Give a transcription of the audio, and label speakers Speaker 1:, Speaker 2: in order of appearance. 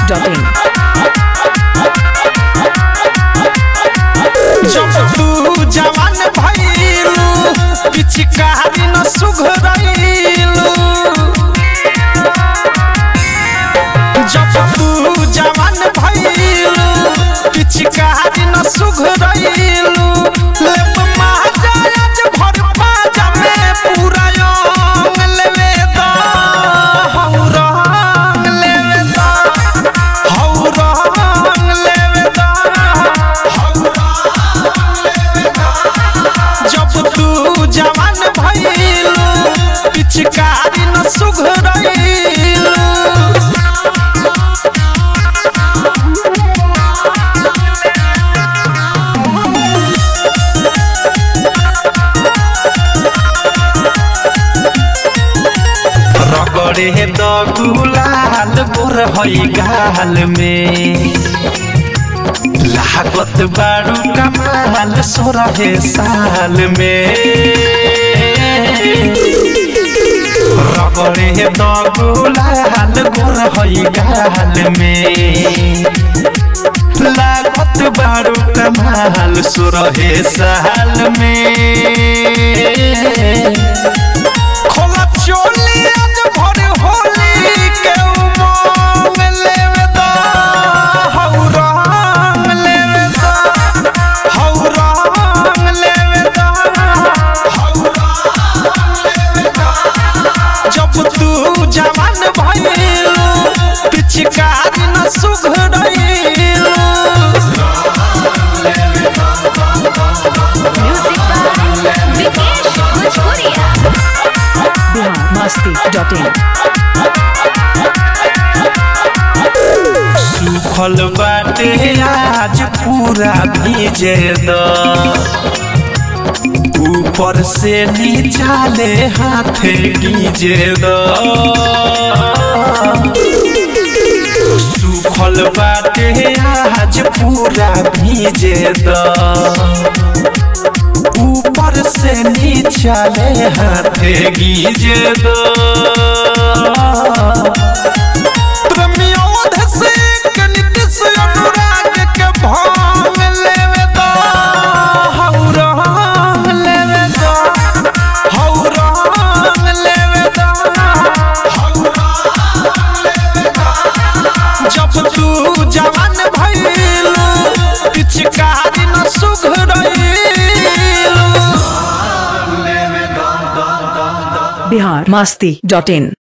Speaker 1: masti.in
Speaker 2: जब तू जवान भइलू पिचकारी न सुघरइलू जब तू जवान भइलू पिचकारी न सुघरइलू लेप महाराज भर पाजा में पूरा रंग लेवे दा हौ रंग लेवे दा हौ रंग लेवे दा जब तू जवान भइलू पिचकारी न सुघरइलू रगड़े द गुलाल गोर हई गाल में लागत बारू कमाल 16 साल में रगड़े द गुलाल गोर हई गाल में लागत बारू कमाल 16 साल में खोला चोली आज भर होली के उमंग लेवे दा हौ रंग लेवे दा हौ रंग लेवे दा हौ रंग लेवे दा जब तू जवान भइलू पिचकारी न सुघरइलू
Speaker 1: Bihar masti.in
Speaker 2: सुखल बाटे आज पूरा भीजे द ऊपर से नीचा ले हाथ गीजे द सुखल बाटे आज पूरा भीजे द ऊपर से नीचा ले हाथ गीजे द प्रेमियों से कनिक से अनुराग के भांग लेवे दा हौ रंग लेवे दा हौ रंग लेवे दा हौ रंग लेवे दा जब तू जवान भइलू पिचकारी न सुघरइलू
Speaker 1: Bihar masti.in